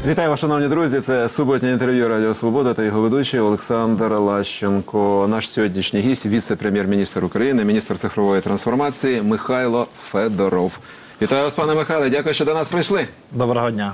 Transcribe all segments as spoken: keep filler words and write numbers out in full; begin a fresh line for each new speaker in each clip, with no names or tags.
Вітаю вас, шановні друзі. Це суботнє інтерв'ю Радіо Свобода та його ведучий Олександр Лащенко. Наш сьогоднішній гість – віце-прем'єр-міністр України, міністр цифрової трансформації Михайло Федоров. Вітаю вас, пане Михайле. Дякую, що до нас прийшли.
Доброго дня.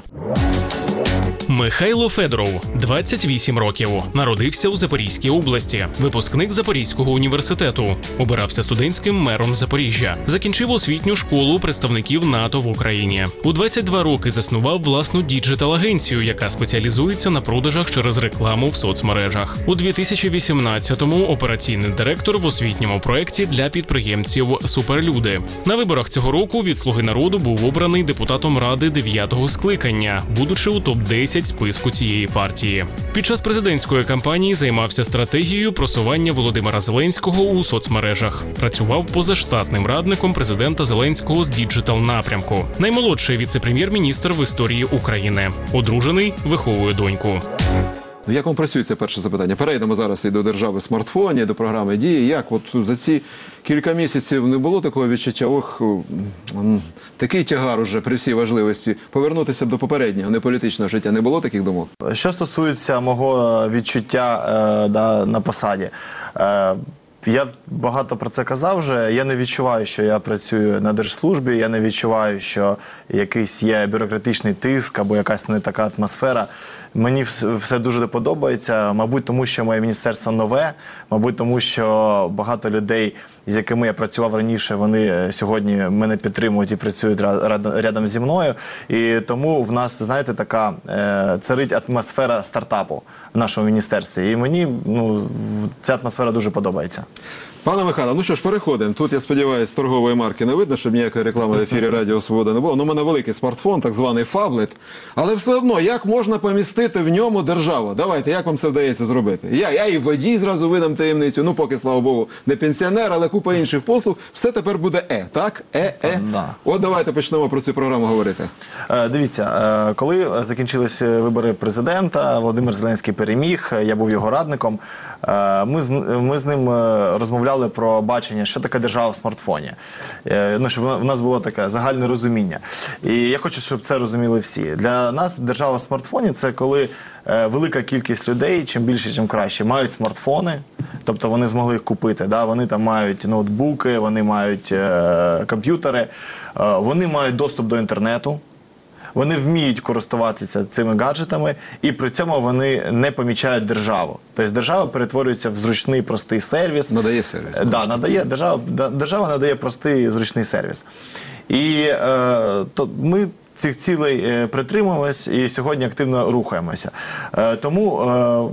Михайло Федоров, двадцять вісім років. Народився у Запорізькій області. Випускник Запорізького університету. Обирався студентським мером Запоріжжя. Закінчив освітню школу представників НАТО в Україні. У двадцять два роки заснував власну діджитал-агенцію, яка спеціалізується на продажах через рекламу в соцмережах. У дві тисячі вісімнадцятому операційний директор в освітньому проєкті для підприємців «Суперлюди». На виборах цього року від «Слуги народу» був обраний депутатом Ради дев'ятого скликання, будучи у топ десять списку цієї партії. Під час президентської кампанії займався стратегією просування Володимира Зеленського у соцмережах. Працював позаштатним радником президента Зеленського з діджитал-напрямку. Наймолодший віце-прем'єр-міністр в історії України. Одружений, виховує доньку.
Ну, як вам працюється перше запитання? Перейдемо зараз і до держави в смартфоні, до програми «Дії». Як от за ці кілька місяців не було такого відчуття, ох, такий тягар уже при всій важливості, повернутися б до попереднього, не політичного життя? Не було таких думок?
Що стосується мого відчуття е, да, на посаді, е, я багато про це казав вже. Я не відчуваю, що я працюю на держслужбі, я не відчуваю, що якийсь є бюрократичний тиск або якась не така атмосфера. Мені все дуже подобається, мабуть, тому що моє міністерство нове, мабуть, тому що багато людей, з якими я працював раніше, вони сьогодні мене підтримують і працюють рядом зі мною. І тому в нас, знаєте, така е, царить атмосфера стартапу в нашому міністерстві. І мені ну, ця атмосфера дуже подобається.
Пане Михайло, ну що ж, переходимо. Тут, я сподіваюся, торгової марки не видно, щоб ніякої реклами в ефірі Радіо Свобода не було. Ну, у мене великий смартфон, так званий фаблет. Але все одно, як можна помістити в ньому державу? Давайте, як вам це вдається зробити? Я, я і водій зразу видам таємницю. Ну, поки, слава Богу, не пенсіонер, але купа інших послуг. Все тепер буде «е», так? «Е», «е».
Да.
От давайте почнемо про цю програму говорити.
Е, дивіться, е, коли закінчились вибори президента, Володимир Зеленський переміг, я був його радником, е, ми, з, ми з ним розмовляли про бачення, що таке держава в смартфоні. Ну, щоб у нас було таке загальне розуміння. І я хочу, щоб це розуміли всі. Для нас держава в смартфоні – це коли велика кількість людей, чим більше, чим краще, мають смартфони, тобто вони змогли їх купити, да? Вони там мають ноутбуки, вони мають е комп'ютери, е вони мають доступ до інтернету. Вони вміють користуватися цими гаджетами, і при цьому вони не помічають державу. Тобто держава перетворюється в зручний, простий сервіс.
Надає сервіс.
Так, да, надає, держава, держава надає простий, зручний сервіс. І е, то ми цих цілей е, притримуємось і сьогодні активно рухаємося. Е, тому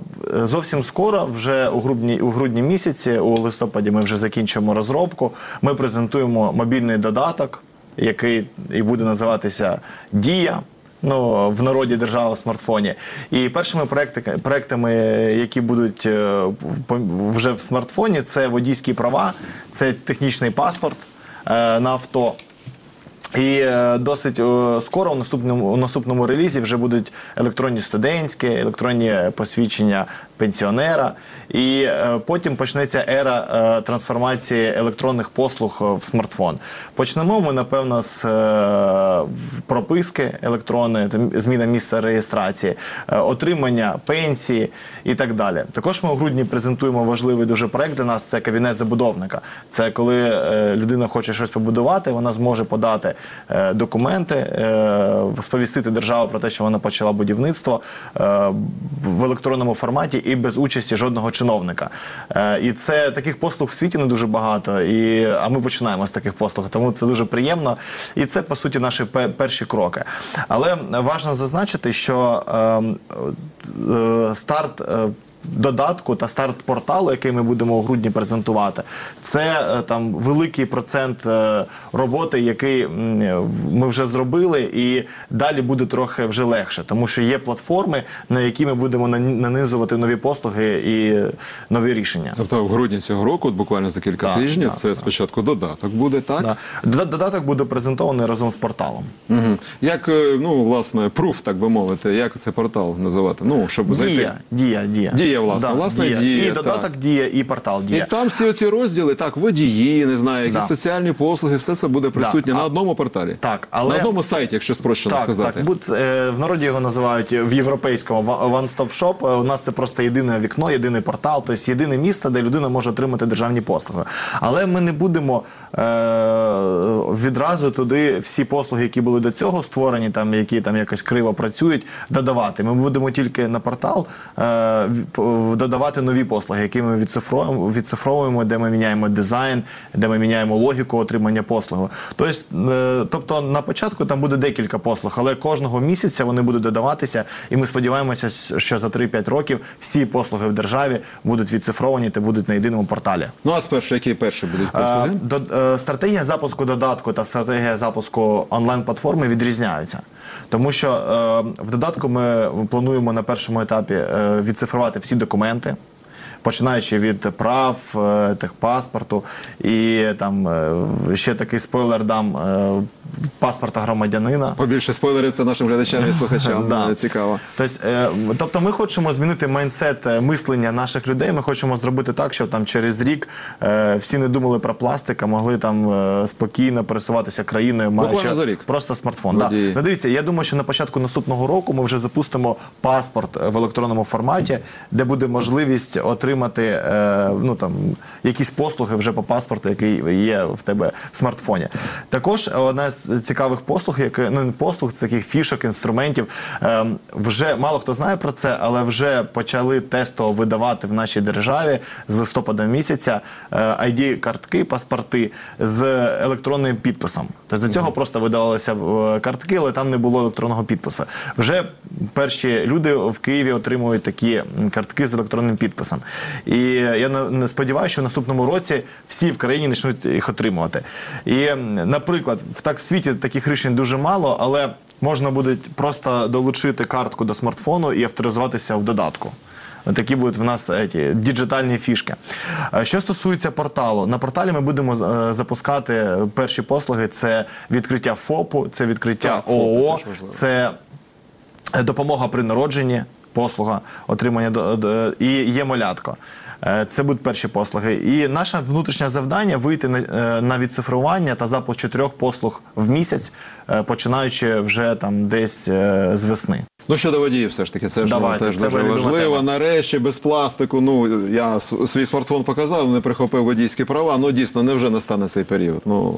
е, зовсім скоро, вже у грудні, у грудні місяці, у листопаді ми вже закінчимо розробку, ми презентуємо мобільний додаток, який і буде називатися «Дія», ну, в народі держава в смартфоні. І першими проекти, проектами, які будуть вже в смартфоні, це водійські права, це технічний паспорт е, на авто. І досить скоро у наступному, у наступному релізі вже будуть електронні студентські, електронні посвідчення пенсіонера. І потім почнеться ера трансформації електронних послуг в смартфон. Почнемо ми, напевно, з прописки електронної, зміна місця реєстрації, отримання пенсії і так далі. Також ми у грудні презентуємо важливий дуже проект для нас – це кабінет забудовника. Це коли людина хоче щось побудувати, вона зможе подати документи, сповістити державу про те, що вона почала будівництво в електронному форматі і без участі жодного чиновника. І це таких послуг в світі не дуже багато, і, а ми починаємо з таких послуг, тому це дуже приємно. І це, по суті, наші перші кроки. Але важливо зазначити, що е, е, старт е, додатку та старт порталу, який ми будемо у грудні презентувати, це там великий процент роботи, який ми вже зробили, і далі буде трохи вже легше, тому що є платформи, на які ми будемо нанизувати нові послуги і нові рішення.
Тобто в грудні цього року, буквально за кілька
так,
тижнів,
так,
це
так.
спочатку додаток буде, так?
Да. Додаток буде презентований разом з порталом.
Угу. Як, ну, власне, пруф, так би мовити, як цей портал називати? Ну, щоб зайти.
Дія, дія, дія.
Дія Дія, власне,
Да,
власне,
Дія.
Дія,
І
так.
додаток Дія, і портал Дія.
І там всі оці розділи, так, водії, не знаю, якісь
Да.
соціальні послуги, все це буде присутнє
Да.
на
А-
одному порталі.
Так, але-
На одному сайті, якщо спрощено
Так,
сказати.
так. Будь, е, в народі його називають в європейському one-stop-shop. Е, У нас це просто єдине вікно, єдиний портал, тобто єдине місце, де людина може отримати державні послуги. Але ми не будемо е, відразу туди всі послуги, які були до цього створені, там, які там якось криво працюють, додавати. Ми будемо тільки на портал е, в- додавати нові послуги, які ми відцифруємо, відцифровуємо, де ми міняємо дизайн, де ми міняємо логіку отримання послуги. Тобто, е, тобто на початку там буде декілька послуг, але кожного місяця вони будуть додаватися, і ми сподіваємося, що за три-п'ять років всі послуги в державі будуть відцифровані та будуть на єдиному порталі.
Ну, а спершу, які перші будуть
Е,
послуги?
до- е, Стратегія запуску додатку та стратегія запуску онлайн-платформи відрізняються. Тому що е, в додатку ми плануємо на першому етапі е, відцифрувати всі документи, починаючи від прав, е, техпаспорту і там е, ще такий спойлер дам е, паспорта громадянина.
Побільше спойлерів це нашим глядачам і слухачам.
Да.
е, Цікаво.
Тобто, е, тобто ми хочемо змінити майндсет е, мислення наших людей, ми хочемо зробити так, щоб там через рік е, всі не думали про пластик, а могли там е, спокійно пересуватися країною, маючи
за рік.
просто смартфон. Да.
Водії.
Ну, дивіться, я думаю, що на початку наступного року ми вже запустимо паспорт в електронному форматі, де буде можливість отримати е, ну, там, якісь послуги вже по паспорту, який є в тебе в смартфоні. Також одна з цікавих послуг, як, ну, не послуг, таких фішок, інструментів, е, вже мало хто знає про це, але вже почали тестово видавати в нашій державі з листопада місяця е, ай ді-картки, паспорти з електронним підписом. Тобто до цього просто видавалися е, картки, але там не було електронного підпису. Вже перші люди в Києві отримують такі картки з електронним підписом. І я на- не сподіваюся, що в наступному році всі в країні почнуть їх отримувати. І, наприклад, в так світі таких рішень дуже мало, але можна буде просто долучити картку до смартфону і авторизуватися в додатку. Такі будуть в нас ті, діджитальні фішки. Е, Що стосується порталу, на порталі ми будемо е, запускати перші послуги. Це відкриття ФОПу, це відкриття
Так, ФОПу
ООО,
теж важливо.
це допомога при народженні, послуга отримання до- до- і є малятко. Е, Це будуть перші послуги. І наше внутрішнє завдання вийти на, е, на відцифрування та запуск чотирьох послуг в місяць, е, починаючи вже там десь е, з весни.
Ну, щодо водіїв, все ж таки, це ж ну,
Давайте,
теж
це
дуже
моя любима
важливо.
тема.
Нарешті, без пластику. Ну, я с- свій смартфон показав, не прихопив водійські права. Ну, дійсно, невже настане цей період? Ну,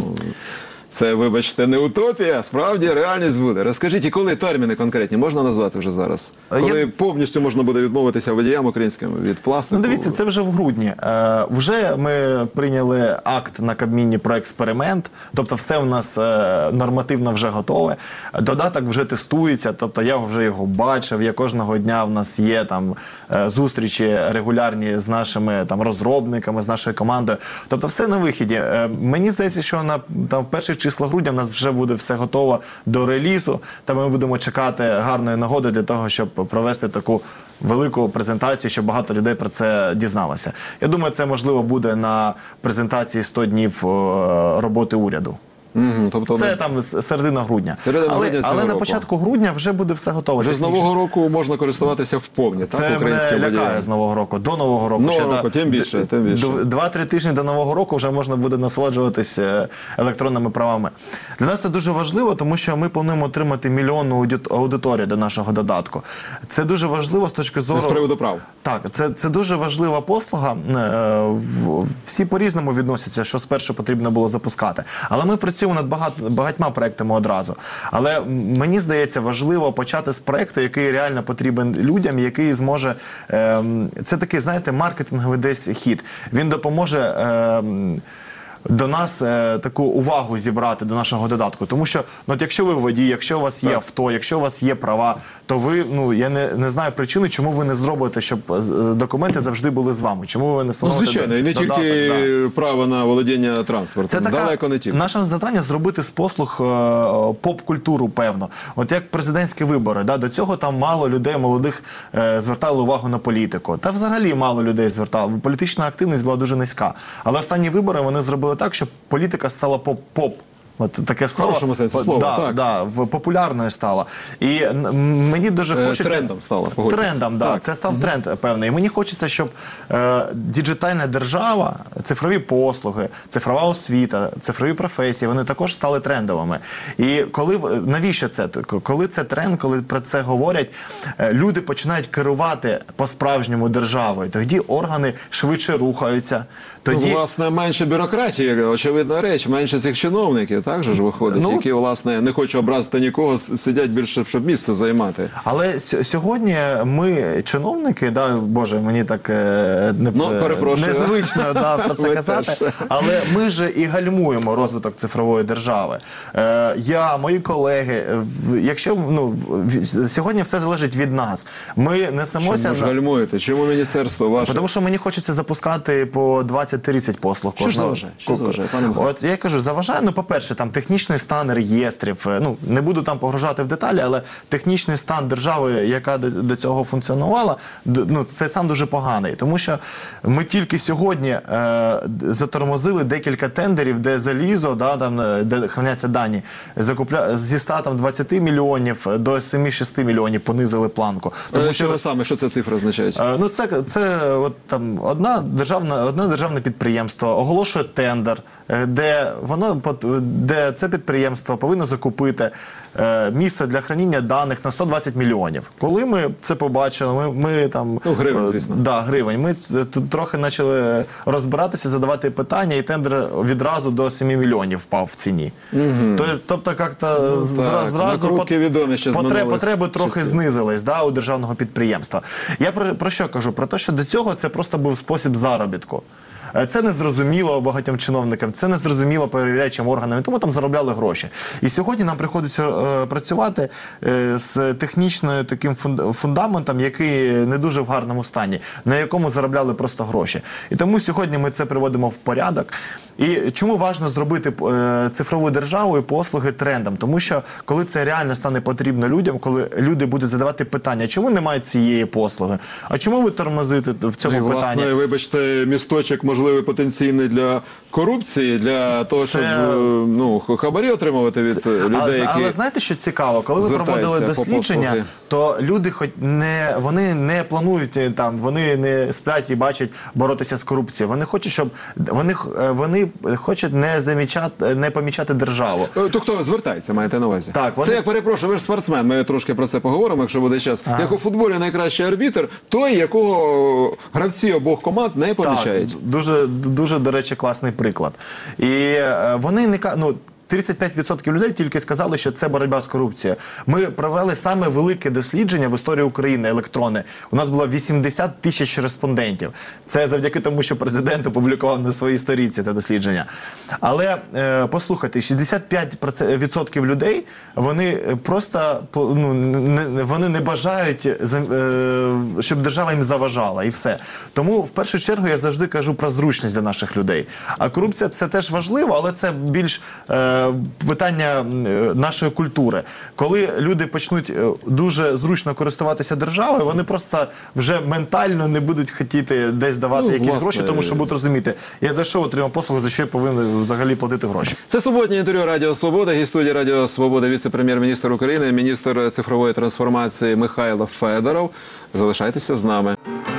це, вибачте, не утопія, справді реальність буде. Розкажіть, і коли терміни конкретні можна назвати вже зараз?
Е,
Коли
я-
повністю можна буде відмовитися водіям українським від пластику?
Ну, дивіться, це вже в грудні. Е, вже ми прийняли акт на Кабміні про експеримент, тобто все у нас е, нормативно вже готове. Додаток вже тестується, тобто я вже його бачив, я кожного дня в нас є там е, зустрічі регулярні з нашими там розробниками, з нашою командою. Тобто все на вихіді. Е, мені здається, що на там в перших числах грудня в нас вже буде все готово до релізу, та ми будемо чекати гарної нагоди для того, щоб провести таку велику презентацію, щоб багато людей про це дізналося. Я думаю, це можливо буде на презентації сто днів е, роботи уряду.
Мгм, тобто,
Це
ну,
там с- середина грудня.
Середина
але
грудня цього
але на
року.
початку грудня вже буде все готово.
вже з
технічно.
Нового року можна користуватися вповні, так,
Це
українським
мене лякає
водіям?
з Нового року. До Нового року.
Нового
Ще
року,
до-
тим більше,
д-
тим більше.
до- Два-три тижні до Нового року вже можна буде насолоджуватись е, електронними правами. Для нас це дуже важливо, тому що ми плануємо отримати мільйонну ауді- аудиторію до нашого додатку. Це дуже важливо з точки зору...
З приводу прав.
Так, це, це дуже важлива послуга. Е, в- Всі по-різному відносяться, що спершу потрібно було запускати. Але ми працюємо над багат, багатьма проектами одразу. Але м, мені здається, важливо почати з проекту, який реально потрібен людям, який зможе... Е, це такий, знаєте, маркетинговий десь хід. Він допоможе... Е, до нас е, таку увагу зібрати до нашого додатку. Тому що, ну, от якщо ви водій, якщо у вас є авто, якщо у вас є права, то ви, ну, я не, не знаю причини, чому ви не зробите, щоб е, документи завжди були з вами. Чому ви не
Ну,
встановите
звичайно, і не
додаток,
тільки
да.
право на володіння транспортом.
Це така,
Далеко не тільки.
наше завдання зробити з послуг е, поп-культуру, певно. От як президентські вибори, да, до цього там мало людей молодих е, звертали увагу на політику. Та взагалі мало людей звертало. Політична активність була дуже низька. Але останні вибори вони зробили так, щоб політика стала поп-поп От таке слово.
хорошому сенсі
По-
слова,
да,
так.
Да, в популярною стало. І н- мені дуже
Е,
хочеться...
трендом стало, погодьтесь.
Трендом, да.
Так.
Це став тренд певний. І мені хочеться, щоб е, діджитальна держава, цифрові послуги, цифрова освіта, цифрові професії, вони також стали трендовими. І коли в- навіщо це? Коли це тренд, коли про це говорять, е, люди починають керувати по-справжньому державою. Тоді органи швидше рухаються. Тоді
Ну, власне, менше бюрократії, очевидна реч, менше цих чиновників, так же ж виходить,
Ну,
які, власне, не хочу образити нікого, с- сидять більше, щоб місце займати.
Але с- сьогодні ми, чиновники, да, Боже, мені так е, не,
Ну, перепрошую.
незвично да, про це
Ви
казати,
теж.
але ми ж і гальмуємо розвиток цифрової держави. Е, я, мої колеги, в- якщо ну, в- сьогодні все залежить від нас. Ми несемося...
Чому ж
на-
гальмуєте? Чому міністерство ваше?
Тому що мені хочеться запускати по двадцять-тридцять послуг
Що ж
кожного.
заважає? Що заважає, пане Михайло?
От я кажу, заважає, ну, по-перше, там технічний стан реєстрів, е, ну, не буду там погружати в деталі, але технічний стан держави, яка до, до цього функціонувала, д- ну, це сам дуже поганий. Тому що ми тільки сьогодні е, д- затормозили декілька тендерів, де залізо, да, там, е, де храняться дані, закупля... зі ста двадцять мільйонів до сім-шість мільйонів понизили планку.
Тому що ви саме, що це цифри означають?
Е, Ну, це, це от, там, одна державна, одне державне підприємство оголошує тендер, е, де, воно, пот- де це підприємство повинно закупити е, місце для храніння даних на сто двадцять мільйонів. Коли ми це побачили, ми, ми там...
Ну, гривень,
е,
звісно.
Да, гривень. Ми е, тут трохи почали розбиратися, задавати питання, і тендер відразу до семи мільйонів впав в ціні. Угу. Тобто, як-то
Ну,
зра-
так,
зразу
накрутки
пот-
відомі ще з
потреб-
минулих
потреби трохи
часів.
знизились, да, у державного підприємства. Я про, про що кажу? Про те, що до цього це просто був спосіб заробітку. Е, Це не зрозуміло багатьом чиновникам, це не зрозуміло перевіряючим органам, і тому там заробляли гроші. І сьогодні нам приходиться е, працювати е, з технічною таким фунд- фундаментом, який не дуже в гарному стані, на якому заробляли просто гроші. І тому сьогодні ми це приводимо в порядок. І чому важливо зробити е, цифрову державу і послуги трендом? Тому що коли це реально стане потрібно людям, коли люди будуть задавати питання, чому немає цієї послуги? А чому ви тормозите в цьому
І,
питанні?
власне, вибачте, місточок можливий потенційний для корупції, для того, щоб
Це-
е, ну, хабарі отримувати від е, людей,
але,
які...
але знаєте, що цікаво? Коли ви
звертаються
проводили
по
дослідження,
послуги.
то люди хоч не вони не планують е, там, вони не сплять і бачать боротися з корупцією. Вони хочуть, щоб вони х- е, вони хочуть не замічати, не помічати державу.
Е, То хто звертається, маєте на увазі?
Так, вони-
Це, як перепрошую, ви ж спортсмен, ми трошки про це поговоримо, якщо буде час. Як у футболі найкращий арбітр, той, якого гравці обох команд не помічають.
Так, дуже, дуже, до речі, класний приклад. І е, вони не ка- ну, тридцять п'ять відсотків людей тільки сказали, що це боротьба з корупцією. Ми провели саме велике дослідження в історії України електронне. У нас було вісімдесят тисяч респондентів. Це завдяки тому, що президент опублікував на своїй сторінці це дослідження. Але е, послухайте, шістдесят п'ять відсотків людей, вони просто ну, не, вони не бажають, е, щоб держава їм заважала, і все. Тому в першу чергу я завжди кажу про зручність для наших людей. А корупція – це теж важливо, але це більш е, питання е, нашої культури. Коли люди почнуть е, дуже зручно користуватися державою, вони просто вже ментально не будуть хотіти десь давати
Ну,
якісь
власне,
гроші, тому що будуть розуміти, я за що отримав послугу, за що я повинен взагалі платити гроші.
Це суботнє інтерв'ю Радіо Свобода. Гість студії Радіо Свобода, віце-прем'єр-міністр України, міністр цифрової трансформації Михайло Федоров. Залишайтеся з нами.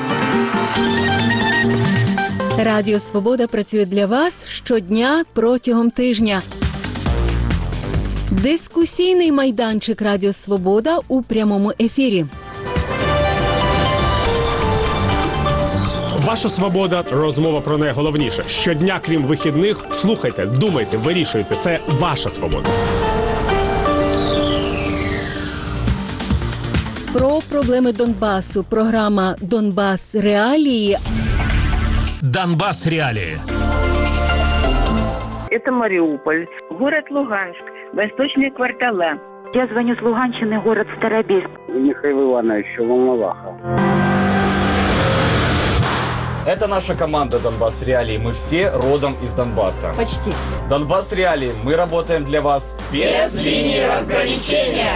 Радіо Свобода працює для вас щодня протягом тижня. Дискусійний майданчик Радіо Свобода у прямому ефірі.
Ваша свобода – розмова про найголовніше. Щодня, крім вихідних, слухайте, думайте, вирішуйте. Це ваша свобода.
Про проблеми Донбасу. Програма «Донбас. Реалії».
Донбас Реалії.
Это Мариуполь, город Луганск, восточные квартала.
Я звоню с Луганщины, город Старобельск.
Михаил Иванович, Волноваха.
Это наша команда «Донбасс Реалии». Мы все родом из Донбасса.
Почти.
«Донбасс Реалии». Мы работаем для вас без линии разграничения.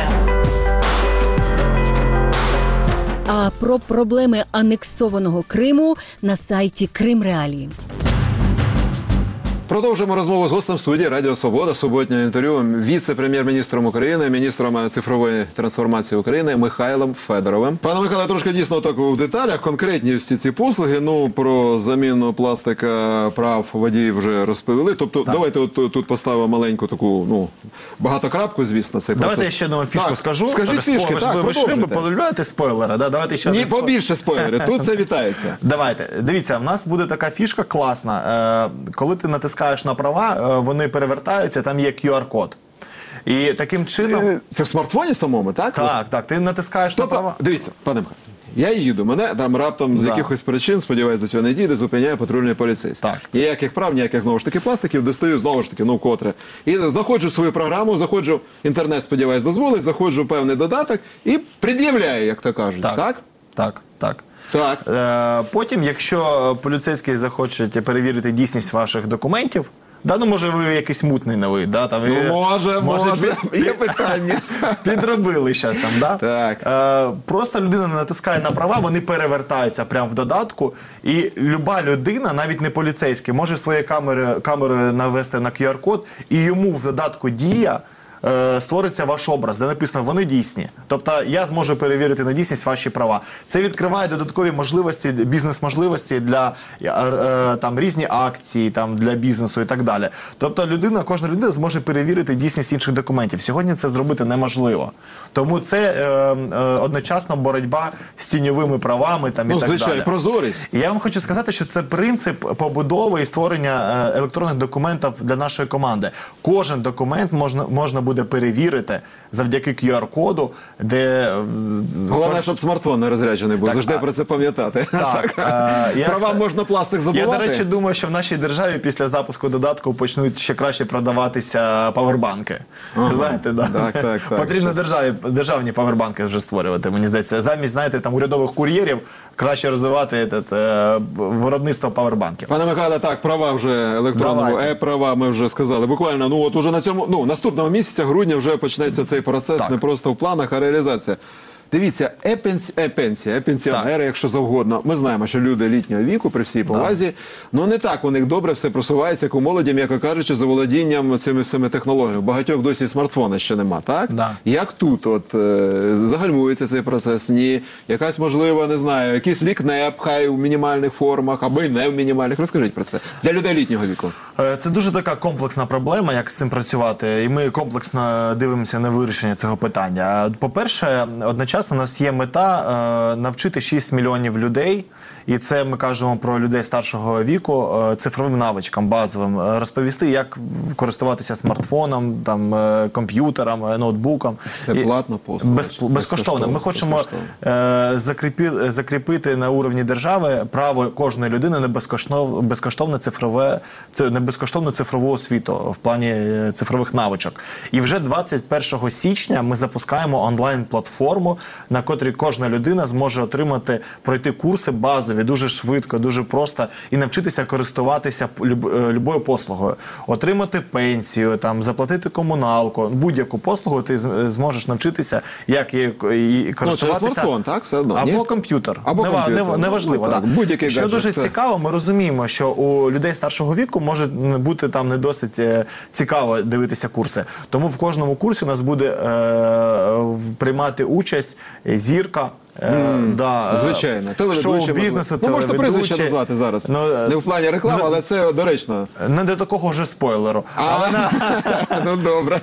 А про проблеми анексованого Криму на сайті Крим Реалії.
Продовжуємо розмову з гостем студії Радіо Свобода, суботнього інтерв'ю, віце-прем'єр-міністром України, міністром цифрової трансформації України Михайлом Федоровим. Пане Михайле, трошки дійсно так в деталях, конкретні всі ці послуги, ну, про заміну пластика прав водіїв вже розповіли. Тобто, так. давайте от тут поставимо маленьку таку, ну, багатокрапку, звісно, цей процес.
Давайте я ще одну фішку
так.
скажу.
Скажіть фішки, так,
ви ж любите полюбляєте спойлери, да? Давайте ще
Ні, побільше спойлери, тут це вітається.
Давайте, дивіться, в нас буде така фішка класна. Е, коли ти натискаєш на права, вони перевертаються, там є кю ар код. І таким чином...
Це, це в смартфоні самому, так?
Так, так, ти натискаєш
тобто,
на права.
Дивіться, пане Михайло, я їду, мене там раптом з
да.
якихось причин, сподіваюсь, до цього не дійде, зупиняє патрульний поліцейський.
Так.
Ніяких прав, ніяких, знову ж таки, пластиків, достаю, знову ж таки, ну, вкотре. І знаходжу свою програму, заходжу, інтернет, сподіваюсь, дозволить, заходжу в певний додаток і пред'являю, як то кажуть.
Так,
так?
так. так.
Так.
Е, потім, якщо поліцейський захоче перевірити дійсність ваших документів, да, ну, може, ви якийсь мутний новий, да, там,
ну, може, може, може
під,
є питання.
Підробили щось там, да?
Так.
Е, просто людина натискає на права, вони перевертаються прямо в додатку, і люба людина, навіть не поліцейський, може своєю камерою, камерою навести на кю ар код, і йому в додатку «Дія» створиться ваш образ, де написано «вони дійсні». Тобто я зможу перевірити на дійсність ваші права. Це відкриває додаткові можливості, бізнес-можливості для там, різні акції там, для бізнесу і так далі. Тобто людина, кожна людина зможе перевірити дійсність інших документів. Сьогодні це зробити неможливо. Тому це е, е, одночасно боротьба з тіньовими правами там,
ну,
і так
звичайно,
далі.
прозорість.
І я вам хочу сказати, що це принцип побудови і створення електронних документів для нашої команди. Кожен документ можна, можна буде буде перевірити завдяки кю ар коду, де...
Головне, щоб смартфон не розряджений був.
Так,
завжди
а...
про це пам'ятати.
Так. А, я...
Права можна пластик забувати.
Я, до речі, думаю, що в нашій державі після запуску додатку почнуть ще краще продаватися павербанки. Ага. Знаєте, да?
Так, так, так.
Потрібно державі, державні павербанки вже створювати, мені здається. Замість, знаєте, там урядових кур'єрів краще розвивати этот, е, виробництво павербанків.
Пане Михайле, так, права вже електронного, е-права ми вже сказали. Буквально, ну от уже на цьому, ну, наступного місяця, грудня, вже почнеться цей процес, так. Не просто в планах, а реалізація. Дивіться, е-пенсія, е-пенсіонери, якщо завгодно. Ми знаємо, що люди літнього віку, при всій повазі, ну не так у них добре все просувається, як у молоді, м'яко кажучи, за володінням цими всіми технологіями. Багатьох досі смартфона ще нема, так?
Да.
Як тут от е, загальмується цей процес? Ні. Якась, можливо, не знаю, якийсь лікнеп, хай в мінімальних формах, або й не в мінімальних. Розкажіть про це. Для людей літнього віку.
Це дуже така комплексна проблема, як з цим працювати. І ми комплексно дивимося на вирішення цього питання. По-перше, одночасно у нас є мета е, навчити шість мільйонів людей, і це ми кажемо про людей старшого віку, е, цифровим навичкам базовим, е, розповісти, як користуватися смартфоном, там, е, комп'ютером, е, ноутбуком.
Це платно послуга?
Без, безкоштовно. Ми хочемо е, закріпі, закріпити на уровні держави право кожної людини на безкоштовне, безкоштовне цифрове, на безкоштовну цифрову освіту в плані цифрових навичок. І вже двадцять першого січня ми запускаємо онлайн-платформу, на котрій кожна людина зможе отримати, пройти курси базові дуже швидко, дуже просто і навчитися користуватися люб, любою послугою. Отримати пенсію, там, заплатити комуналку, будь-яку послугу ти зможеш навчитися, як її користуватися.
Ну, через смартфон, так? Все одно,
або
ні?
комп'ютер.
Або
Нев,
комп'ютер.
Нев, неважливо.
Ну, так,
да.
Будь-який
Що
гаджет,
дуже
це...
цікаво, ми розуміємо, що у людей старшого віку може бути там не досить цікаво дивитися курси. Тому в кожному курсі у нас буде е, приймати участь зірка,
Mm,
да,
звичайно,
шоу-бізнесу,
ну, можете прізвище назвати зараз. Ну, не в плані реклами, ну, але це доречно.
Не до такого вже спойлеру.
А, а вона... ну, добре.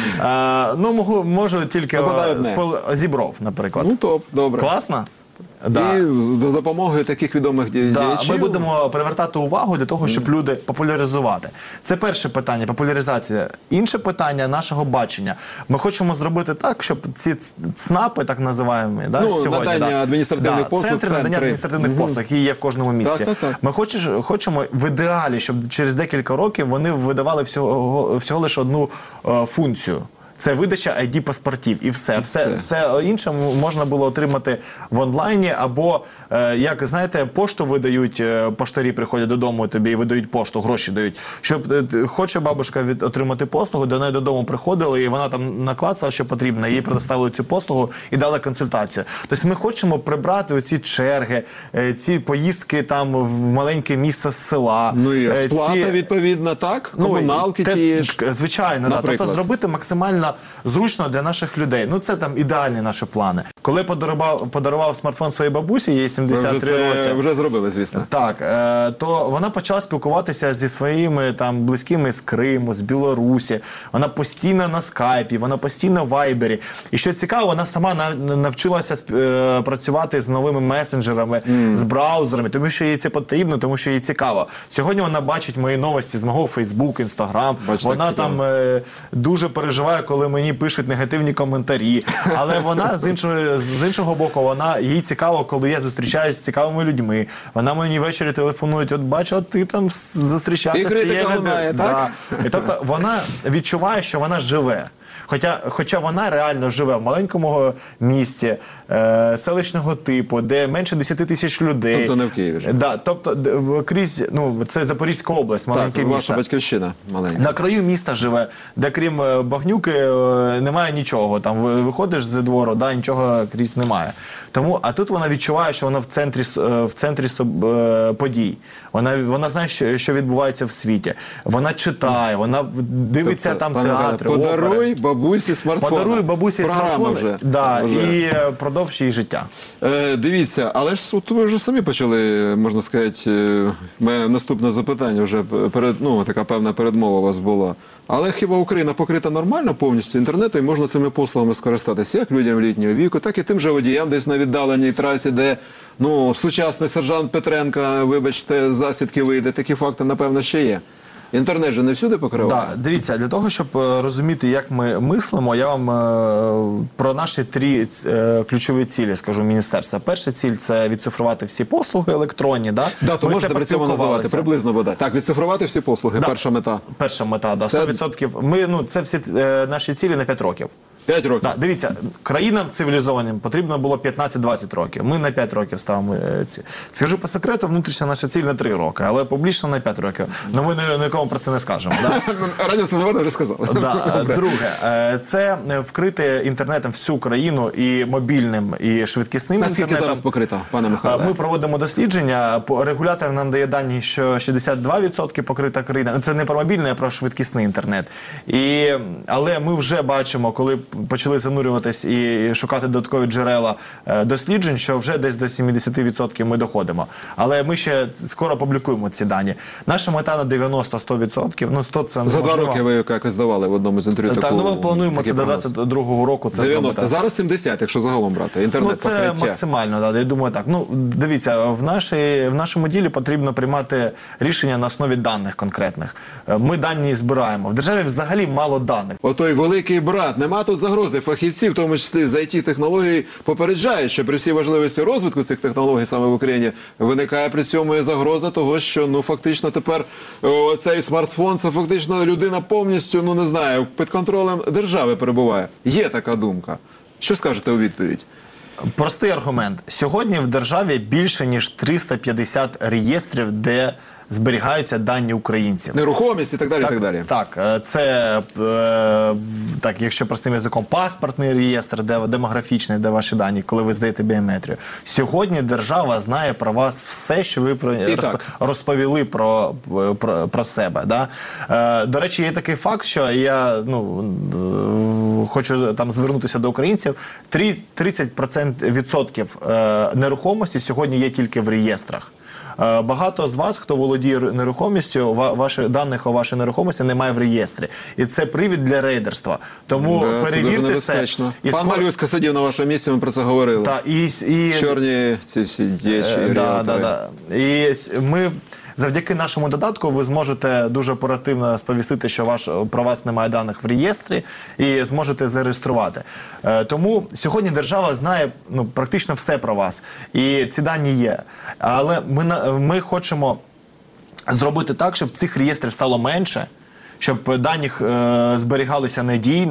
А, ну, можу, можу тільки спол... Зібров, наприклад.
Ну, топ, добре.
Класно? Да.
І з допомогою таких відомих діячів.
Да, ми будемо привертати увагу для того, щоб mm. люди популяризувати. Це перше питання, популяризація. Інше питання нашого бачення. Ми хочемо зробити так, щоб ці ЦНАПи, так називаємо, да,
ну,
сьогодні,
надання
да,
адміністративних
да,
послуг,
центри надання
центри.
адміністративних mm-hmm. послуг, які є в кожному місці.
Так, так, так.
Ми хочеш, хочемо в ідеалі, щоб через декілька років вони видавали всього, всього лише одну е, функцію. Це видача ай ді-паспортів і все. Все,
все.
все інше можна було отримати в онлайні або, е, як знаєте, пошту видають, е, поштарі приходять додому тобі і видають пошту, гроші дають. Щоб е, хоче бабушка від, отримати послугу, до неї додому приходили і вона там наклацала, що потрібно, їй предоставили цю послугу і дали консультацію. Тобто ми хочемо прибрати оці черги, е, ці поїздки там в маленьке місце з села.
Ну і
е,
сплата,
ці-
відповідно, так? Комуналки
те-
ті ж.
Звичайно, да.
Наприклад.
Тобто зробити максимально зручно для наших людей. Ну це там ідеальні наші плани. Коли я подарував, подарував смартфон своїй бабусі, їй
Ви
сімдесят
вже
три роки.
це вже зробили, звісно.
Так, е, то вона почала спілкуватися зі своїми там близькими з Криму, з Білорусі. Вона постійно на скайпі, вона постійно в вайбері. І що цікаво, вона сама на- навчилася сп- е, працювати з новими месенджерами, mm. з браузерами, тому що їй це потрібно, тому що їй цікаво. Сьогодні вона бачить мої новості з мого Фейсбук, Інстаграм.
Бачите,
Вона
як
там е, дуже переживає, коли мені пишуть негативні коментарі. Але вона з іншого, з іншого боку, вона їй цікаво, коли я зустрічаюся з цікавими людьми. Вона мені ввечері телефонують, от бачу, от ти там с- зустрічався
І
з цією
критика
людиною.
лунає, так?
Да. І тобто вона відчуває, що вона живе. Хоча, хоча вона реально живе в маленькому місті, е, селищного типу, де менше десять тисяч людей.
Тобто не в Києві ж.
Да, тобто д- в- крізь, ну, це Запорізька область, маленьке
Так,
місто.
ваша батьківщина маленька.
На краю міста живе, де крім е, багнюки е, немає нічого. Там ви- виходиш з двору, да, нічого крізь немає. Тому, а тут вона відчуває, що вона в центрі, с- е, в центрі соб- е, подій. Вона, вона знає, що, що відбувається в світі. Вона читає, вона дивиться
Тобто,
там
пане
театри,
Галина, подаруй
опери.
бабусі смартфон.
Подаруй бабусі
Програма
смартфон,
вже.
да,
вже.
і е, продовж її життя.
Е, дивіться, але ж от ви вже самі почали, можна сказати, е, моє наступне запитання вже перед, ну, така певна передмова у вас була. Але хіба Україна покрита нормально повністю інтернетом і можна цими послугами скористатися як людям літнього віку, так і тим же водіям десь на віддаленій трасі, де ну, сучасний сержант Петренка, вибачте, з засідки вийде. Такі факти, напевно, ще є. Інтернет же не всюди покриває?
Да, дивіться, для того, щоб е, розуміти, як ми мислимо, я вам е, про наші три е, ключові цілі скажу міністерства. Перша ціль – це відцифрувати всі послуги електронні. Да?
Да, то
Ми
можете
це
при цьому називати
поспілкувалися.
приблизно бодай. Так, відцифрувати всі послуги,
Да.
перша мета.
Перша мета, да,
Це-
сто відсотків. Ми, ну, це всі е, наші цілі на п'ять років.
П'ять років.
Да, дивіться, країнам цивілізованим потрібно було п'ятнадцять-двадцять років. Ми на п'ять років ставимо е, ці. Скажу по секрету, внутрішня наша ціль на три роки, але публічно на п'ять років. Ну ми ні- нікому про це не скажемо. Да?
Радіо Свобода вже сказали.
Да.
Добре.
Друге, е, це вкрити інтернетом всю країну і мобільним, і швидкісним
Наскільки
інтернетом.
зараз покрита, пане
Е,
Михайле?
Ми проводимо дослідження. По- Регулятор нам дає дані, що шістдесят два відсотки покрита країна. Це не про мобільний, а про швидкісний інтернет. І, але ми вже бачимо, коли почали занурюватись і шукати додаткові джерела е, досліджень, що вже десь до сімдесят відсотків ми доходимо. Але ми ще скоро публікуємо ці дані. Наша мета на дев'яносто-сто відсотків. Ну, сто це
За два
неможливо.
роки ви якось давали в одному з інтерв'ю
Так,
таку,
ну ми плануємо
такий
це до
прогноз.
двадцять другого року. Це
дев'яносто.
зробити.
Зараз сімдесят, якщо загалом брати.
Ну,
Інтернет
це
покриття.
максимально, да, я думаю так. Ну, дивіться, в, нашій, в нашому ділі потрібно приймати рішення на основі даних конкретних. Е, Ми дані збираємо. В державі взагалі мало даних.
Отой великий брат, нема тут загрози. Фахівці, в тому числі з ай ті-технологій, попереджають, що при всій важливості розвитку цих технологій саме в Україні виникає при цьому і загроза того, що ну фактично тепер о, цей смартфон, це фактично людина повністю, ну не знаю, під контролем держави перебуває. Є така думка. Що скажете у відповідь?
Простий аргумент. Сьогодні в державі більше, ніж триста п'ятдесят реєстрів, де зберігаються дані українців.
Нерухомість і так далі, і так далі.
Так, е, це, е, так, якщо простим язиком, паспортний реєстр, де демографічний, де ваші дані, коли ви здаєте біометрію. Сьогодні держава знає про вас все, що ви про, розп-
так.
розповіли про, про, про себе. Да? Е, до речі, є такий факт, що я ну, е, хочу там звернутися до українців. тридцять відсотків е, нерухомості сьогодні є тільки в реєстрах. Е, Багато з вас, хто володіє нерухомістю, ва- ваші, даних у вашій нерухомості немає в реєстрі. І це привід для рейдерства. Тому
Да, це дуже
перевірте це.
небезпечно.
І
Пан
скоро-
Малюська сидів на вашому місці, ми про це говорили.
Та, і, і,
Чорні ці всі діячі,
Е, да,
ріелтори.
да, да. І с- ми завдяки нашому додатку ви зможете дуже оперативно сповістити, що ваш, про вас немає даних в реєстрі, і зможете зареєструвати. Е, тому сьогодні держава знає ну, практично все про вас. І ці дані є. Але ми, на- ми хочемо зробити так, щоб цих реєстрів стало менше, щоб дані е, зберігалися надійно,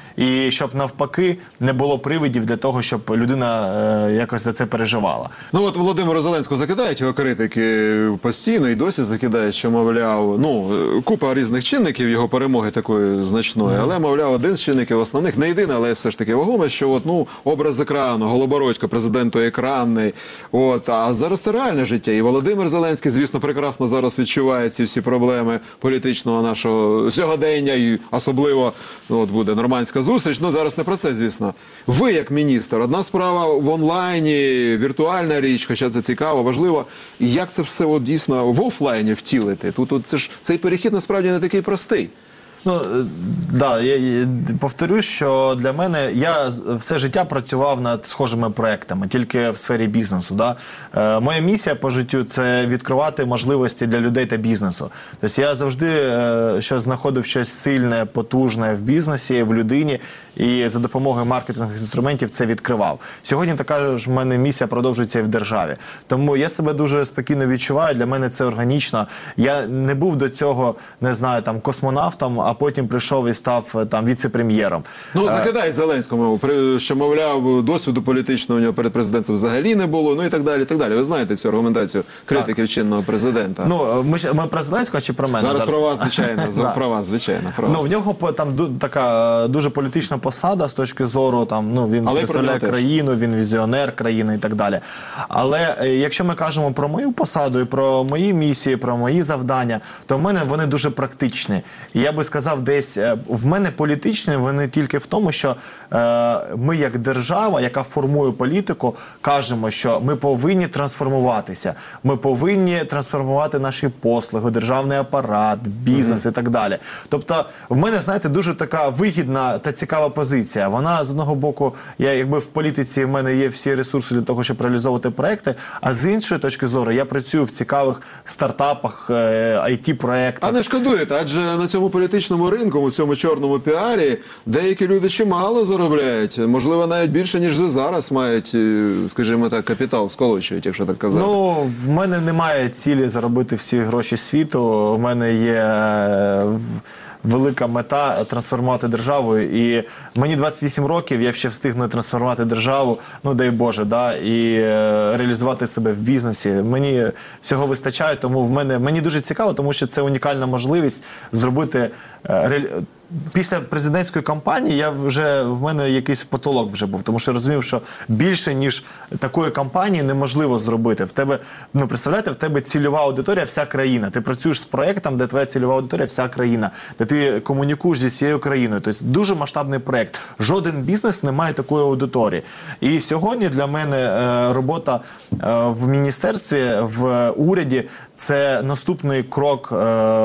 І щоб навпаки не було привидів для того, щоб людина е, якось за це переживала.
Ну от Володимиру Зеленського закидають його критики постійно і досі закидають, що, мовляв, ну, купа різних чинників його перемоги такої значної, але, мовляв, один з чинників основних, не єдиний, але все ж таки вагомий, що от, ну, образ екрану, Голобородько, президенту екранний, от, а зараз це реальне життя. І Володимир Зеленський, звісно, прекрасно зараз відчуває ці всі проблеми політичного нашого сьогодення, і особливо, ну, от буде нормандська зустріч, ну, зараз не про це, звісно. Ви, як міністр, одна справа в онлайні, віртуальна річ, хоча це цікаво, важливо, як це все от дійсно в офлайні втілити? Тут, тут це ж, цей перехід насправді не такий простий.
Ну, е, да, я, я повторюсь, що для мене, я з- все життя працював над схожими проектами, тільки в сфері бізнесу. Да? Е, моя місія по життю – це відкривати можливості для людей та бізнесу. Тобто я завжди е, що знаходив щось сильне, потужне в бізнесі, в людині, і за допомогою маркетингових інструментів це відкривав. Сьогодні така ж в мене місія продовжується і в державі. Тому я себе дуже спокійно відчуваю, для мене це органічно. Я не був до цього, не знаю, там, космонавтом, а потім прийшов і став там віце-прем'єром.
Ну, закидай Зеленському, при- що, мовляв, досвіду політичного у нього перед президентом взагалі не було, ну і так далі, і так далі. Ви знаєте цю аргументацію критиків чинного президента.
Ну, ми, ж- ми про Зеленського чи про мене
зараз,
зараз?
про вас, звичайно, за-
Да.
про вас, звичайно, про
Ну,
вас.
в нього по- там ду- така е, дуже політична посада з точки зору, там, ну, він
Але й про
представляє
нього теж.
країну, він візіонер країни і так далі. Але е, якщо ми кажемо про мою посаду і про мої місії, про мої завдання, то в мене вони дуже практичні. І я би сказав, десь е, в мене політичні вони тільки в тому, що е, ми як держава, яка формує політику, кажемо, що ми повинні трансформуватися. Ми повинні трансформувати наші послуги, державний апарат, бізнес і так далі. Тобто в мене, знаєте, дуже така вигідна та цікава позиція. Вона, з одного боку, я якби в політиці в мене є всі ресурси для того, щоб реалізовувати проекти, а з іншої точки зору я працюю в цікавих стартапах, ай ті-проектах.
А не шкодуєте, адже на цьому політичному ринку, у цьому чорному піарі, деякі люди чимало заробляють. Можливо, навіть більше, ніж ви зараз мають, е, скажімо так, капітал сколочують, якщо так казати.
Ну, в мене немає цілі заробити всі гроші світу. В мене є е, в- велика мета трансформувати державу. І мені двадцять вісім років, я ще встигну трансформувати державу, ну дай Боже, да, і е, реалізувати себе в бізнесі. Мені всього вистачає, тому в мене мені дуже цікаво, тому що це унікальна можливість зробити е, реаль- Після президентської кампанії я вже в мене якийсь потолок вже був, тому що розумів, що більше ніж такої кампанії неможливо зробити. В тебе, ну представляєте, в тебе цільова аудиторія вся країна. Ти працюєш з проектом, де твоя цільова аудиторія вся країна, де ти комунікуєш зі всією країною. Тобто дуже масштабний проект. Жоден бізнес не має такої аудиторії. І сьогодні для мене е, робота е, в міністерстві, в уряді це наступний крок е,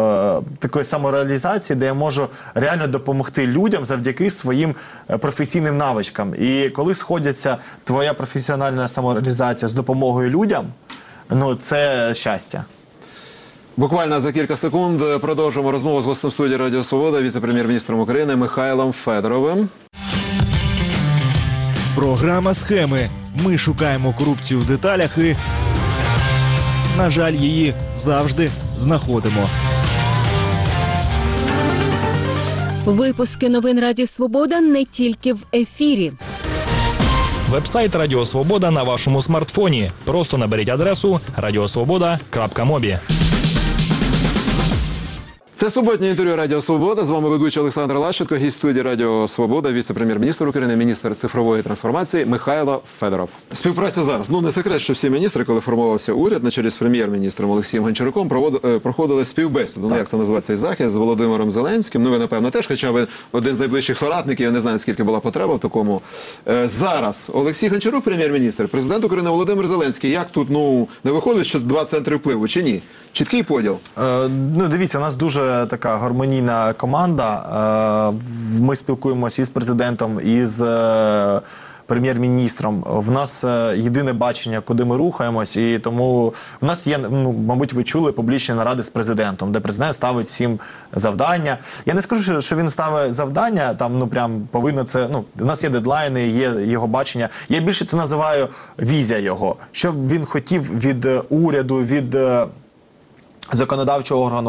такої самореалізації, де я можу реально допомогти людям завдяки своїм е, професійним навичкам. І коли сходяться твоя професіональна самореалізація з допомогою людям, ну це щастя.
Буквально за кілька секунд продовжимо розмову з гостем студії Радіо Свобода, віце-прем'єр-міністром України Михайлом Федоровим.
Програма «Схеми». Ми шукаємо корупцію в деталях і, на жаль, її завжди знаходимо.
Випуски новин Радіо Свобода не тільки в ефірі.
Вебсайт Радіо Свобода на вашому смартфоні. Просто наберіть адресу радіосвобода крапка мобі.
Це суботнє інтерв'ю Радіо Свобода. З вами ведучий Олександр Лащенко, гість студії Радіо Свобода, віце-прем'єр-міністр України, міністр цифрової трансформації Михайло Федоров. Співпраця зараз. Ну, не секрет, що всі міністри, коли формувався уряд, на чолі з прем'єр-міністром Олексієм Гончаруком, провод- проходили співбесіду. Ну, як це називається, цей захід, з Володимиром Зеленським. Ну, ви, напевно, теж, хоча ви один з найближчих соратників, я не знаю, скільки була потреба в такому. Е, зараз Олексій Гончарук, прем'єр-міністр, президент України Володимир Зеленський. Як тут, ну, не виходить, що два центри впливу, чи ні? Чіткий поділ?
Е, ну, дивіться, у нас дуже така гармонійна команда. Е, ми спілкуємося із президентом, і з е, прем'єр-міністром. В нас е, єдине бачення, куди ми рухаємось, і тому в нас є, ну, мабуть, ви чули публічні наради з президентом, де президент ставить всім завдання. Я не скажу, що- що він ставить завдання, там, ну, прям повинно це, ну, у нас є дедлайни, є його бачення. Я більше це називаю візія його, що б він хотів від е, уряду, від е, законодавчого органу.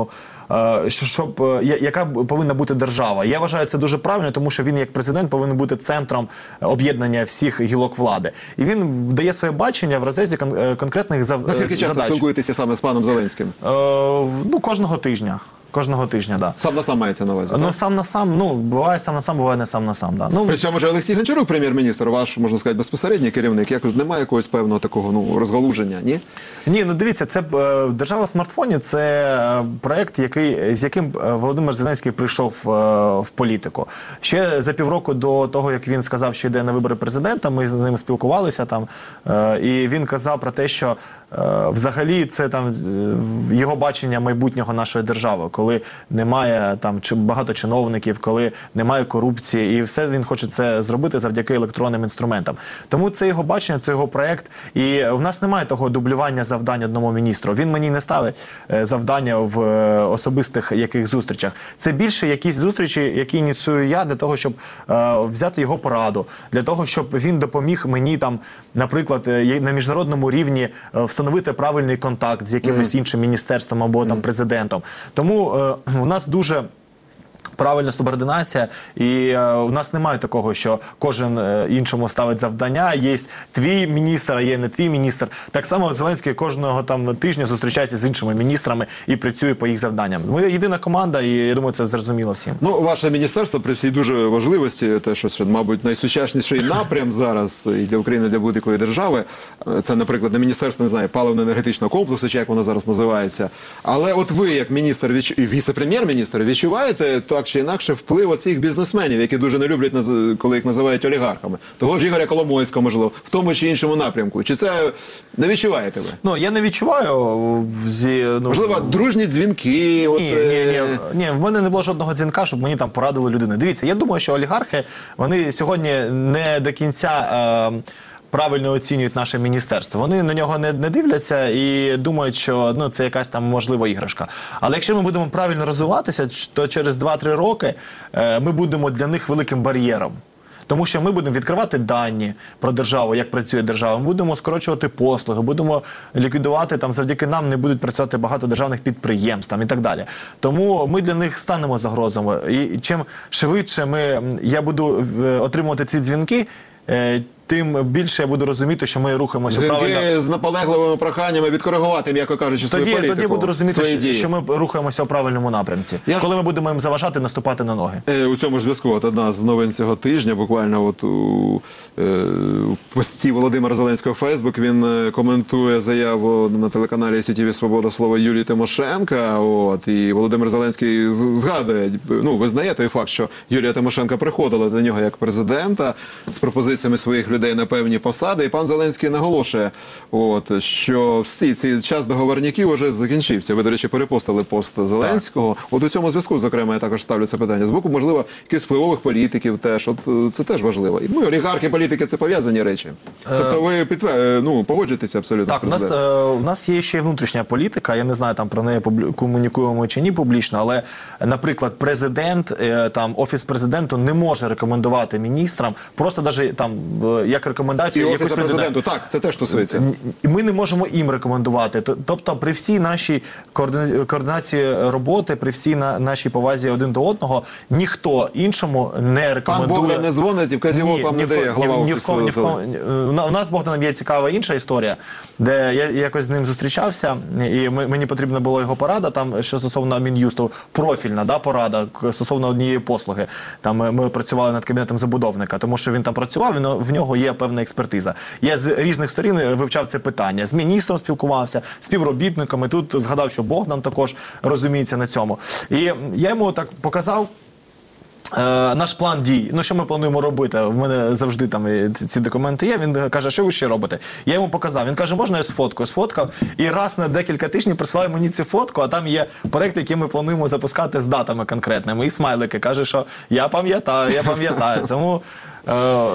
е, що- щоб, е, я- яка повинна бути держава. Я вважаю це дуже правильно, тому що він як президент повинен бути центром об'єднання всіх гілок влади. І він дає своє бачення в розрізі кон- е, конкретних зав-
Наскільки часто
задач.
спілкуєтеся саме з паном Зеленським?
Е, ну, кожного тижня. Кожного тижня, да.
Сам на сам мається на увазі,
Ну,
так?
сам на сам, ну, буває сам на сам, буває не сам на сам, да. Ну,
При цьому ж Олексій Гончарук, прем'єр-міністр, ваш, можна сказати, безпосередній керівник. Як тут немає якогось певного такого ну, розгалуження, ні?
Ні, ну дивіться, це е, держава в смартфоні. Це е, проект, який з яким е, Володимир Зеленський прийшов е, в політику. Ще за півроку до того, як він сказав, що йде на вибори президента, ми з ним спілкувалися там, е, і він казав про те, що е, взагалі це там е, його бачення майбутнього нашої держави, коли немає там чи багато чиновників, коли немає корупції, і все він хоче це зробити завдяки електронним інструментам. Тому це його бачення, це його проект, і в нас немає того дублювання завдань одному міністру. Він мені не ставить е, завдання в е, особистих яких зустрічах. Це більше якісь зустрічі, які ініціюю я для того, щоб е, взяти його пораду, для того, щоб він допоміг мені там, наприклад, е, на міжнародному рівні е, встановити правильний контакт з якимось mm. іншим міністерством або mm. там президентом. Тому е, у нас дуже правильна субординація, і е, у нас немає такого, що кожен е, іншому ставить завдання, є твій міністр, а є не твій міністр. Так само Зеленський кожного там тижня зустрічається з іншими міністрами і працює по їх завданням. Ми єдина команда, і я думаю, це зрозуміло всім.
Ну, ваше міністерство при всій дуже важливості, те, що це, мабуть, найсучасніший напрям зараз і для України, і для будь-якої держави. Це, наприклад, не міністерство, не знаю, паливно-енергетичного комплексу, чи як воно зараз називається. Але от ви, як міністр відч... і віце-прем'єр-міністр, відчуваєте так чи інакше вплив оцих бізнесменів, які дуже не люблять, коли їх називають олігархами. Того ж Ігоря Коломойського, можливо, в тому чи іншому напрямку. Чи це не відчуваєте ви?
Ну, я не відчуваю. Зі, ну,
можливо, дружні дзвінки? От,
ні, ні, ні, ні, в мене не було жодного дзвінка, щоб мені там порадили людини. Дивіться, я думаю, що олігархи, вони сьогодні не до кінця Е, правильно оцінюють наше міністерство. Вони на нього не, не дивляться і думають, що ну, це якась там можлива іграшка. Але якщо ми будемо правильно розвиватися, то через два-три роки е, ми будемо для них великим бар'єром. Тому що ми будемо відкривати дані про державу, як працює держава, ми будемо скорочувати послуги, будемо ліквідувати, там завдяки нам не будуть працювати багато державних підприємств там, і так далі. Тому ми для них станемо загрозою. І чим швидше ми, я буду отримувати ці дзвінки, тим більше я буду розуміти, що ми рухаємося
Дзвінки
правильно.
з наполегливими проханнями відкоригувати, м'яко кажучи, свою
Тоді,
політику.
тоді буду розуміти,
свої
що,
дії.
що ми рухаємося у правильному напрямці.
Я...
Коли ми будемо їм заважати, наступати на ноги.
Е, у цьому ж зв'язку от одна з новин цього тижня, буквально от у е, пості Володимира Зеленського в Фейсбук, він е, коментує заяву на телеканалі Сі Ті Ві Свобода слова Юлії Тимошенка. От, і Володимир Зеленський згадує, ну, визнає той факт, що Юлія Тимошенка приходила до нього як президента з пропозиціями своїх людей на певні посади. І пан Зеленський наголошує, от, що всі цей час договорняків вже закінчився. Ви, до речі, перепостили пост Зеленського. Так. От у цьому зв'язку, зокрема, я також ставлю це питання. З боку, можливо, якихось впливових політиків теж. От це теж важливо. І, ну, олігархи, політики – це пов'язані речі. Е... Тобто ви підтвер... ну, погоджуєтеся абсолютно
так,
з президентом?
Так, у нас, е, у нас є ще й внутрішня політика. Я не знаю, там про неї публі... комунікуємо чи ні публічно, але, наприклад, президент, е, там, Офіс президенту не може рекомендувати міністрам, просто навіть там, е, як рекомендацію,
Офісу президенту, так, це теж стосується.
Ми не можемо їм рекомендувати. Тобто при всій нашій координації роботи, при всій на, нашій повазі один до одного, ніхто іншому не рекомендує.
Пан Богдан не дзвонить і вказівок вам не дає глава Офісу. У нас з Богданом є цікава інша історія, де я якось з ним зустрічався, і мені потрібна була його порада, там, що стосовно Мін'юсту, профільна, да, порада, стосовно однієї послуги. Там ми працювали над кабінетом забудовника, тому що він там працював, він, в нього є певна експертиза. Я з різних сторін вивчав це питання. З міністром спілкувався, з співробітниками. Тут згадав, що Богдан також розуміється на цьому. І я йому так показав е, наш план дій. Ну, що ми плануємо робити? В мене завжди там ці документи є. Він каже, що ви ще робите? Я йому показав. Він каже, можна я сфоткаю? Сфоткав. І раз на декілька тижнів присилає мені цю фотку, а там є проєкт, який ми плануємо запускати з датами конкретними. І смайлики. Каже, що я пам'ятаю, я пам'ятаю. Тому Е,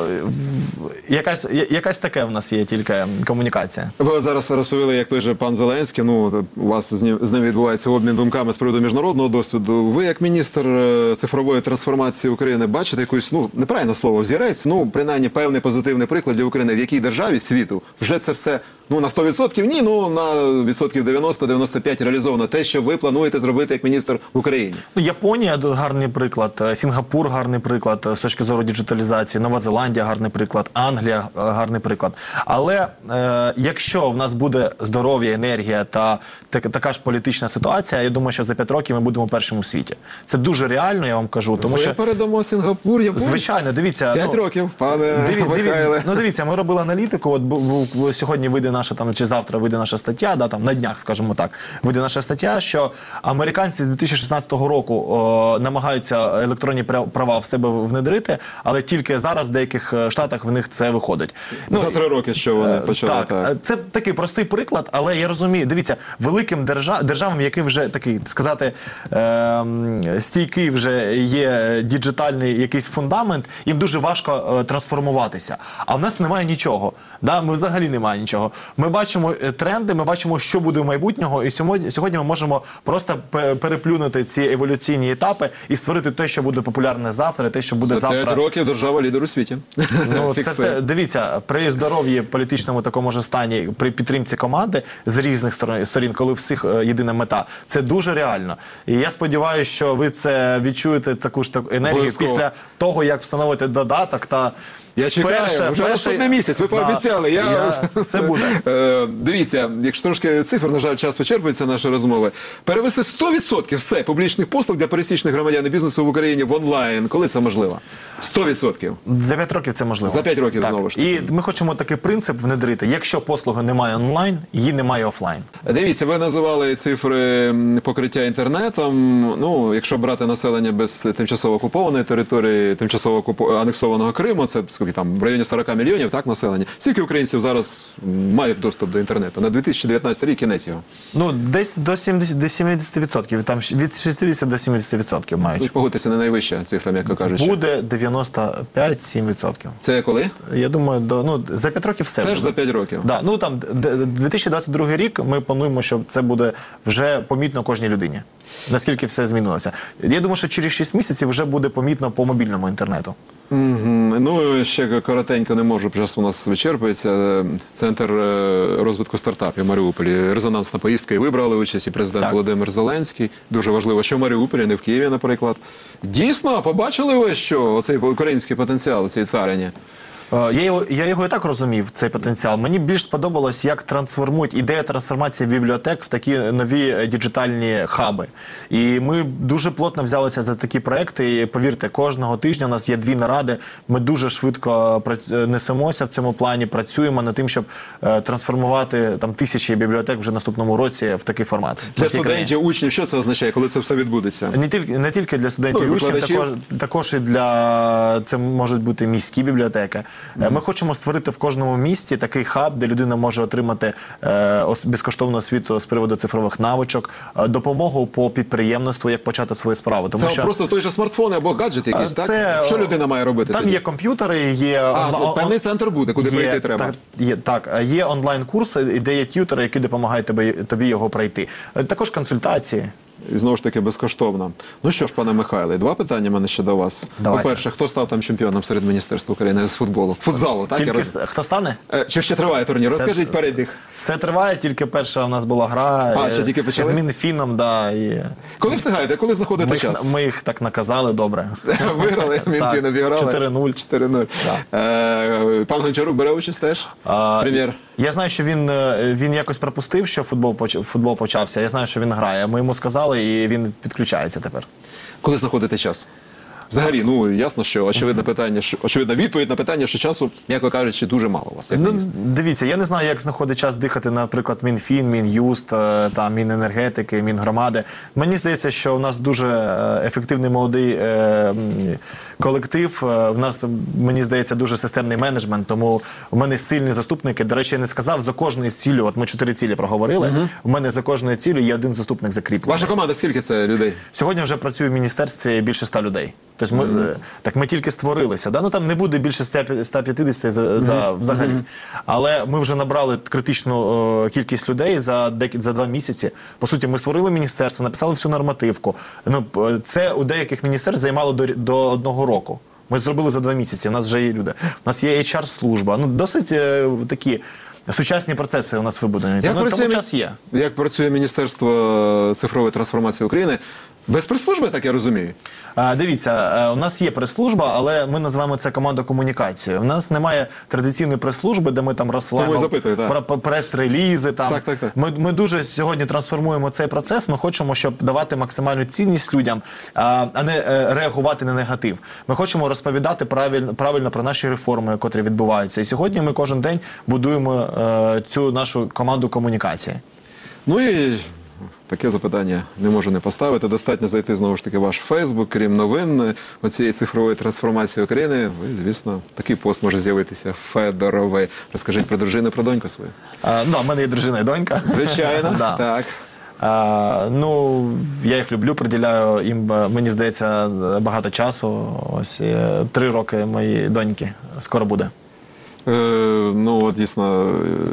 якась, якась таке в нас є тільки комунікація. Ви зараз розповіли, як той же пан Зеленський, ну, у вас з ним, з ним відбувається обмін думками з приводу міжнародного досвіду. Ви, як міністр цифрової трансформації України, бачите якусь, ну, неправильне слово, взірець, ну, принаймні, певний позитивний приклад для України, в якій державі світу вже це все Ну, на сто відсотків ні, ну на відсотків дев'яносто - дев'яносто п'ять реалізовано те, що ви плануєте зробити як міністр в Україні.
Ну, Японія гарний приклад, Сінгапур гарний приклад з точки зору діджиталізації, Нова Зеландія гарний приклад, Англія гарний приклад. Але е, якщо в нас буде здоров'я, енергія та так, така ж політична ситуація, я думаю, що за п'ять років ми будемо першим у світі. Це дуже реально, я вам кажу. Тому
ви
що
передамо Сінгапур, Японію?
Звичайно, дивіться.
П'ять
ну,
років, пане
диві,
Михайле.
диві, ну, дивіться, ми робили аналітику, от бу, бу, сьогодні вийде наша, там, чи завтра вийде наша стаття, да, там, на днях, скажімо так, вийде наша стаття, що американці з дві тисячі шістнадцятого року о, намагаються електронні права в себе внедрити, але тільки зараз в деяких штатах в них це виходить.
Ну, за три роки, що вони почали.
Так, так. Це такий простий приклад, але я розумію, дивіться, великим держав, державам, який вже такий, сказати, е, стійкий вже є діджитальний якийсь фундамент, їм дуже важко е, трансформуватися. А в нас немає нічого. Да? Ми взагалі немає нічого. Ми бачимо тренди, ми бачимо, що буде в майбутнього, і сьогодні, сьогодні ми можемо просто переплюнути ці еволюційні етапи і створити те, що буде популярне завтра, і те, що буде
за
завтра.
За п'ять років держава лідер у світі.
Ну, це, це, дивіться, при здоров'ї політичному такому ж стані, при підтримці команди з різних сторін, коли всіх єдина мета, це дуже реально. І я сподіваюся, що ви це відчуєте таку ж таку енергію
Обов'язково.
Після того, як встановити додаток та
Я чекаю,
перше,
вже
перше,
наступний місяць, ви
да,
пообіцяли. Я...
я... Це буде.
Е, дивіться, якщо трошки цифр, на жаль, час вичерпується нашої розмови, перевести сто відсотків все публічних послуг для пересічних громадян і бізнесу в Україні в онлайн, коли це можливо? сто відсотків.
За п'ять років це можливо.
За п'ять років,
так.
знову ж таки.
І ми хочемо такий принцип внедрити. Якщо послуги немає онлайн, її немає офлайн.
Дивіться, ви називали цифри покриття інтернетом. Ну, якщо брати населення без тимчасово окупованої території, тимчасово окуп... анексованого Криму, це скільки там в районі сорок мільйонів, так, населення. Скільки українців зараз мають доступ до інтернету? На дві тисячі дев'ятнадцятий рік кінець його.
Ну, десь до сімдесят відсотків, там від шістдесят до сімдесят відсотків мають.
Погодьтеся, не найвища цифра, м'яко кажучи.
Буде дев'яносто п'ять - сім відсотків.
Це коли?
Я думаю, до, ну, за п'ять років все.
Теж
буде.
за п'ять років?
Да. Ну, там, дві тисячі двадцять другий рік ми плануємо, що це буде вже помітно кожній людині. Наскільки все змінилося. Я думаю, що через шість місяців вже буде помітно по мобільному інтернету.
Mm-hmm. Ну, ще коротенько не можу, час у нас вичерпується. Центр розвитку стартапів в Маріуполі. Резонансна поїздка, і ви брали участь, і президент так. Володимир Зеленський. Дуже важливо, що в Маріуполі, не в Києві, наприклад. Дійсно, побачили ви, що оцей український потенціал, цієї царині?
Я його, я його і так розумів, цей потенціал. Мені більш сподобалось, як трансформують ідея трансформації бібліотек в такі нові діджитальні хаби. І ми дуже плотно взялися за такі проекти. І повірте, кожного тижня у нас є дві наради. Ми дуже швидко несемося в цьому плані, працюємо над тим, щоб трансформувати там тисячі бібліотек вже наступному році в такий формат.
Для студентів, країні. Учнів, що це означає, коли це все відбудеться?
Не тільки, не тільки для студентів і учнів, також, також і для, це можуть бути міські бібліотеки. Ми хочемо створити в кожному місті такий хаб, де людина може отримати е, безкоштовну освіту з приводу цифрових навичок, е, допомогу по підприємництву, як почати свою справу. Тому
це
що
просто той же смартфон або гаджет якийсь,
це,
так? Що людина має робити
Там
тоді?
є комп'ютери, є...
А, он... певний центр буде, куди
є,
прийти треба.
Так, є, так, є онлайн-курси, де є т'ютери, які допомагають тобі, тобі його пройти. Також консультації.
І знову ж таки безкоштовно. Ну що ж, пане Михайле, два питання в мене ще до вас.
Давайте.
По-перше, хто став там чемпіоном серед Міністерства України з футболу? Футзалу, так?
Тільки
роз...
хто стане?
Е, чи ще триває турнір?
Все,
Розкажіть перебіг.
Все триває, тільки перша у нас була гра.
А, ще тільки почали?
З Мінфіном, да. І...
Коли встигаєте? Коли знаходите
ми
час?
Їх, ми їх так наказали, добре.
Виграли, Мінфін обіграли?
чотири нуль.
чотири нуль. Да. Е, пан Гончарук бере участь теж? А, Прем'єр?
Я знаю, що він, він якось пропустив, що футбол, футбол почався. Я знаю, що він грає. Ми йому сказали, і він підключається тепер.
Коли знаходите час? Взагалі, ну, ясно, що очевидне питання, що, очевидна відповідь на питання, що часу, м'яко кажучи, дуже мало у вас.
Ну, дивіться, я не знаю, як знаходить час дихати, наприклад, Мінфін, Мін'юст, там, Міненергетики, Мінгромади. Мені здається, що у нас дуже ефективний молодий е, колектив. В нас, мені здається, дуже системний менеджмент, тому у мене сильні заступники. До речі, я не сказав, за кожною ціллю, от ми чотири цілі проговорили, угу. У мене за кожною ціллю є один заступник закріплений.
Ваша команда, скільки це людей?
Сьогодні вже працює в міністерстві більше ста людей. Тобто ми, mm-hmm. так ми тільки створилися. Да? Ну, там не буде більше ста п'ятдесят за, за, mm-hmm. взагалі. Mm-hmm. Але ми вже набрали критичну о, кількість людей за, дек, за два місяці. По суті, ми створили міністерство, написали всю нормативку. Ну, це у деяких міністерств займало до, до одного року. Ми зробили за два місяці, у нас вже є люди. У нас є ейч ар-служба. Ну, досить е, такі сучасні процеси у нас вибудовані.
Як
Тому,
працює,
тому час є.
як працює Міністерство цифрової трансформації України? Без прес-служби, так я розумію?
А, дивіться, у нас є прес-служба, але ми називаємо це команда комунікації. У нас немає традиційної прес-служби, де ми там розсилаємо прес-релізи. Там.
Так, так, так.
Ми, ми дуже сьогодні трансформуємо цей процес. Ми хочемо, щоб давати максимальну цінність людям, а, а не е, реагувати на негатив. Ми хочемо розповідати правильно, правильно про наші реформи, котрі відбуваються. І сьогодні ми кожен день будуємо е, цю нашу команду комунікації.
Ну і таке запитання не можу не поставити. Достатньо зайти знову ж таки в ваш Фейсбук, крім новин оцієї цифрової трансформації України. Ви, звісно, такий пост може з'явитися. Федорове. Розкажіть про дружину, про доньку свою.
А, ну, в мене є дружина і донька.
Звичайно,
да.
так.
А, ну, я їх люблю, приділяю їм, мені здається, багато часу. Ось три роки моєї доньки скоро буде.
Е, ну, от дійсно,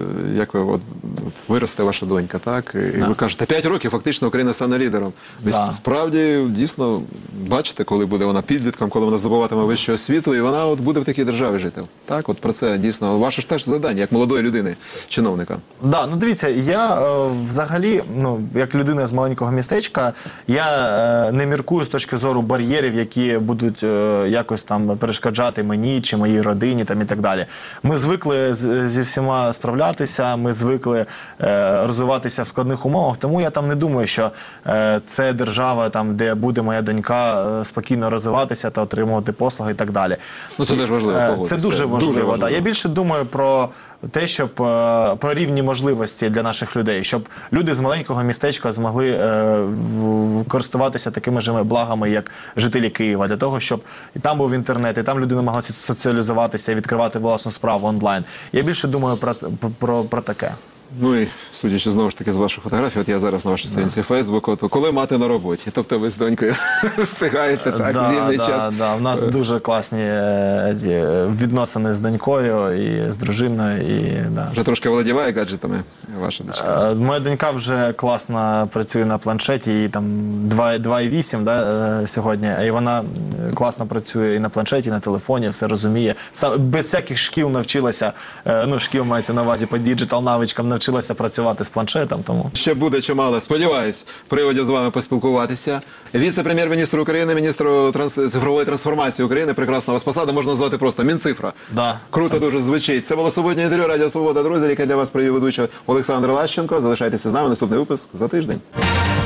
як ви, от, от, виросте ваша донька, так? І
Да.
ви кажете, п'ять років фактично Україна стане лідером. Ви
Да.
справді, дійсно, бачите, коли буде вона підлітком, коли вона здобуватиме вищу освіту, і вона от буде в такій державі жити. Так, от про це дійсно ваше ж теж завдання, як молодої людини, чиновника.
Да, ну дивіться, я е, взагалі, ну, як людина з маленького містечка, я е, не міркую з точки зору бар'єрів, які будуть е, якось там перешкоджати мені чи моїй родині там і так далі. Ми звикли з, зі всіма справлятися, ми звикли е, розвиватися в складних умовах, тому я там не думаю, що е, це держава, там, де буде моя донька е, спокійно розвиватися та отримувати послуги і так далі.
Ну, це теж важливо,
Е,
погодьтеся.
Це дуже важливо,
Дуже важливо.
Да. Я більше думаю про те, щоб е, про рівні можливості для наших людей, щоб люди з маленького містечка змогли е, в- користуватися такими ж благами, як жителі Києва, для того, щоб і там був інтернет, і там людина могла соціалізуватися, відкривати власну справу онлайн. Я більше думаю про, це- про, про таке.
Ну і судячи знову ж таки з ваших фотографій, от я зараз на вашій сторінці Фейсбуку, от коли мати на роботі, тобто ви з донькою встигаєте так,
да,
вільний
да,
час.
Да. У нас дуже класні е, ті, е, відносини з донькою і з дружиною. І, да.
Вже трошки володіває гаджетами ваша дочка.
Е, Моя донька вже класно працює на планшеті, їй там два і вісім, да, е, сьогодні, і вона класно працює і на планшеті, і на телефоні, все розуміє. Сам, без всяких шкіл навчилася, е, ну шкіл мається на увазі по діджитал-навичкам, навчилася працювати з планшетом. Тому.
Ще буде чимало, сподіваюсь, приводів з вами поспілкуватися. Віце-прем'єр-міністр України, міністру транс... цифрової трансформації України, прекрасна вас посада, можна назвати просто Мінцифра.
Да.
Круто дуже звучить. Це було суботнє інтерв'ю Радіо Свобода, друзі, яке для вас провів ведучий Олександр Лащенко. Залишайтеся з нами, наступний випуск за тиждень.